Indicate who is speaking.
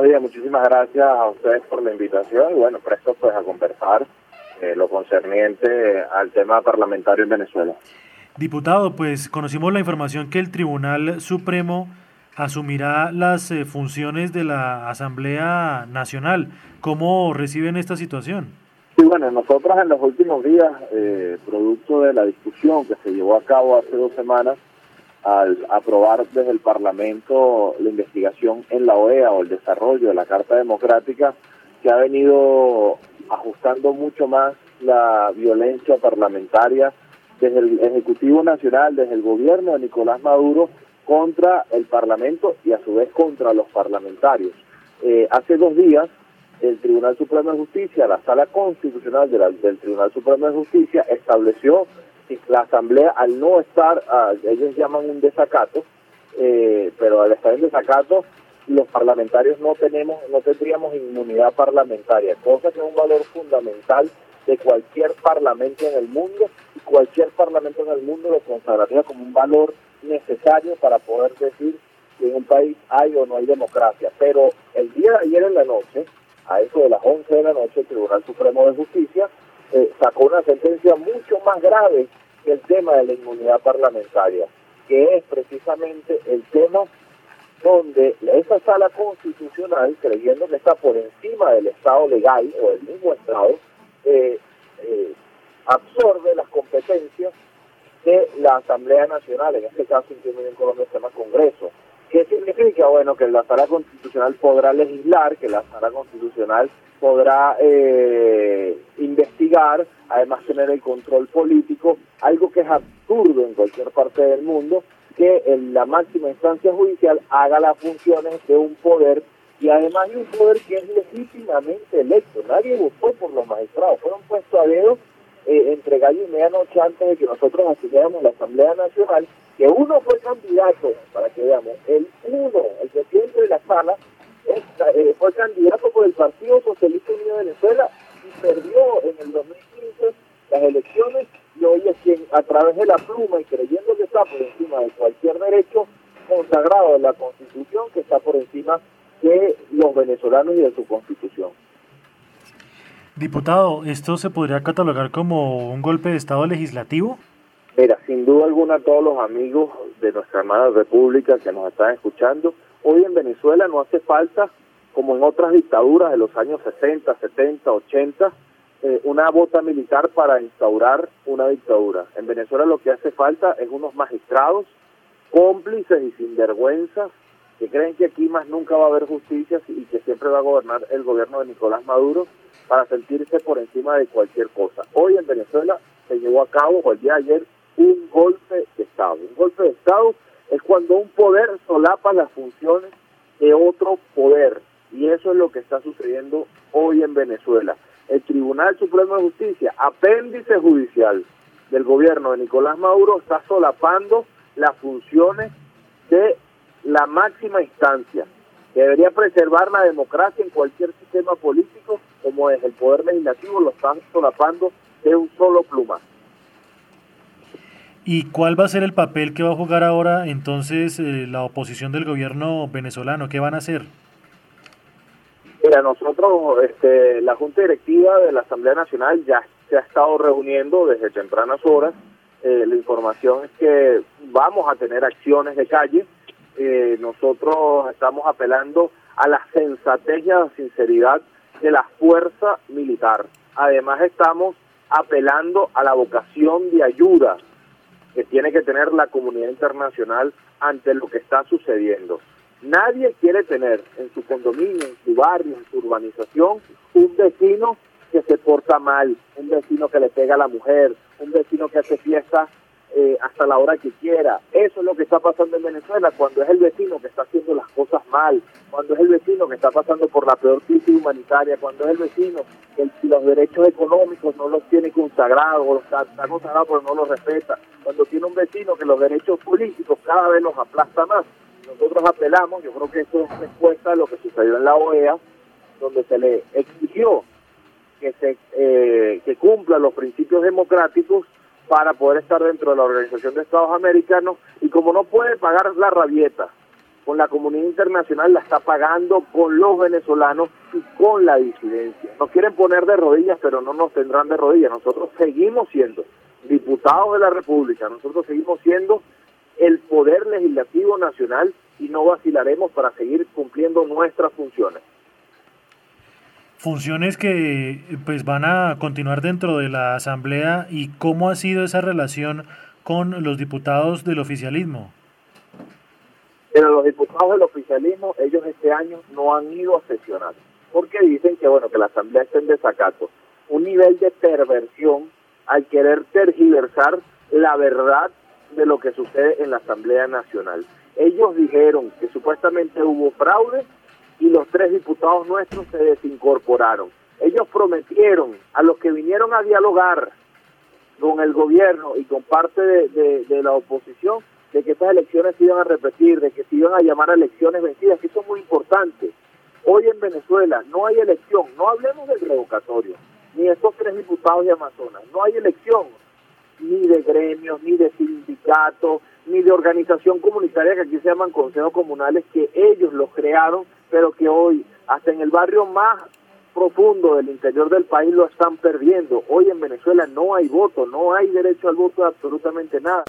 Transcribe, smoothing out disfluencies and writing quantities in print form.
Speaker 1: días, muchísimas gracias a ustedes por la invitación y bueno, presto pues a conversar lo concerniente al tema parlamentario en Venezuela.
Speaker 2: Diputado, pues conocimos la información que el Tribunal Supremo asumirá las funciones de la Asamblea Nacional. ¿Cómo reciben esta situación?
Speaker 1: Sí, bueno, nosotros en los últimos días, producto de la discusión que se llevó a cabo hace 2 semanas, al aprobar desde el Parlamento la investigación en la OEA o el desarrollo de la Carta Democrática, que ha venido ajustando mucho más la violencia parlamentaria desde el Ejecutivo Nacional, desde el gobierno de Nicolás Maduro, contra el Parlamento y a su vez contra los parlamentarios. Hace 2 días, el Tribunal Supremo de Justicia, la Sala Constitucional del Tribunal Supremo de Justicia, estableció que la Asamblea, al no estar, ellos llaman un desacato, pero al estar en desacato, los parlamentarios no tendríamos inmunidad parlamentaria, cosa que es un valor fundamental de cualquier parlamento en el mundo, y cualquier parlamento en el mundo lo consagraría como un valor necesario para poder decir que en un país hay o no hay democracia. Pero el día de ayer en la noche, a eso de las 11 de la noche, el Tribunal Supremo de Justicia sacó una sentencia mucho más grave que el tema de la inmunidad parlamentaria, que es precisamente el tema donde esa sala constitucional, creyendo que está por encima del Estado legal o del mismo Estado, absorbe las competencias de la Asamblea Nacional, en este caso en Colombia se llama Congreso. ¿Qué significa? Bueno, que la Sala Constitucional podrá legislar, que la Sala Constitucional podrá investigar, además tener el control político, algo que es absurdo en cualquier parte del mundo, que la máxima instancia judicial haga las funciones de un poder, y además de un poder que es legítimamente electo. Nadie votó por los magistrados, fueron puestos a dedo entre gallo y medianoche antes de que nosotros asignáramos la Asamblea Nacional, que uno fue candidato, para que veamos, el presidente de la sala, fue candidato por el Partido Socialista Unido de Venezuela y perdió en el 2015 las elecciones, y hoy es quien, a través de la pluma y creyendo que está por encima de cualquier derecho consagrado en la Constitución, que está por encima de los venezolanos y de su Constitución.
Speaker 2: Diputado, ¿esto se podría catalogar como un golpe de Estado legislativo?
Speaker 1: Mira, sin duda alguna, todos los amigos de nuestra amada República que nos están escuchando, hoy en Venezuela no hace falta, como en otras dictaduras de los años 60, 70, 80, una bota militar para instaurar una dictadura. En Venezuela lo que hace falta es unos magistrados cómplices y sinvergüenzas que creen que aquí más nunca va a haber justicia y que siempre va a gobernar el gobierno de Nicolás Maduro para sentirse por encima de cualquier cosa. Hoy en Venezuela se llevó a cabo, o el día de ayer, un golpe de Estado. Un golpe de Estado es cuando un poder solapa las funciones de otro poder, y eso es lo que está sucediendo hoy en Venezuela. El Tribunal Supremo de Justicia, apéndice judicial del gobierno de Nicolás Maduro, está solapando las funciones de la máxima instancia, que debería preservar la democracia en cualquier sistema político, como es el poder legislativo, lo están solapando de un solo plumazo.
Speaker 2: ¿Y cuál va a ser el papel que va a jugar ahora entonces la oposición del gobierno venezolano? ¿Qué van a hacer?
Speaker 1: Mira, nosotros, la Junta Directiva de la Asamblea Nacional ya se ha estado reuniendo desde tempranas horas. La información es que vamos a tener acciones de calle. Nosotros estamos apelando a la sensatez y a la sinceridad de la fuerza militar. Además estamos apelando a la vocación de ayuda que tiene que tener la comunidad internacional ante lo que está sucediendo. Nadie quiere tener en su condominio, en su barrio, en su urbanización, un vecino que se porta mal, un vecino que le pega a la mujer, un vecino que hace fiesta hasta la hora que quiera. Eso es lo que está pasando en Venezuela, cuando es el vecino que está haciendo las cosas mal, cuando es el vecino que está pasando por la peor crisis humanitaria, cuando es el vecino que los derechos económicos no los tiene consagrados, o los está consagrados pero no los respeta, cuando tiene un vecino que los derechos políticos cada vez los aplasta más. Nosotros apelamos, yo creo que eso es respuesta a lo que sucedió en la OEA, donde se le exigió que cumpla los principios democráticos para poder estar dentro de la Organización de Estados Americanos, y como no puede pagar la rabieta con la comunidad internacional, la está pagando con los venezolanos y con la disidencia. Nos quieren poner de rodillas, pero no nos tendrán de rodillas. Nosotros seguimos siendo diputados de la República, nosotros seguimos siendo el poder legislativo nacional y no vacilaremos para seguir cumpliendo nuestras funciones.
Speaker 2: Funciones que pues van a continuar dentro de la Asamblea. ¿Y cómo ha sido esa relación con los diputados del oficialismo?
Speaker 1: Pero los diputados del oficialismo, ellos este año no han ido a sesionar, porque dicen que bueno, que la Asamblea está en desacato. Un nivel de perversión al querer tergiversar la verdad de lo que sucede en la Asamblea Nacional. Ellos dijeron que supuestamente hubo fraude y los 3 diputados nuestros se desincorporaron. Ellos prometieron a los que vinieron a dialogar con el gobierno y con parte de la oposición de que estas elecciones se iban a repetir, de que se iban a llamar a elecciones vencidas, que eso es muy importante. Hoy en Venezuela no hay elección, no hablemos del revocatorio, ni de estos 3 diputados de Amazonas, no hay elección, ni de gremios, ni de sindicatos, ni de organización comunitaria que aquí se llaman consejos comunales, que ellos los crearon, pero que hoy, hasta en el barrio más profundo del interior del país, lo están perdiendo. Hoy en Venezuela no hay voto, no hay derecho al voto de absolutamente nada.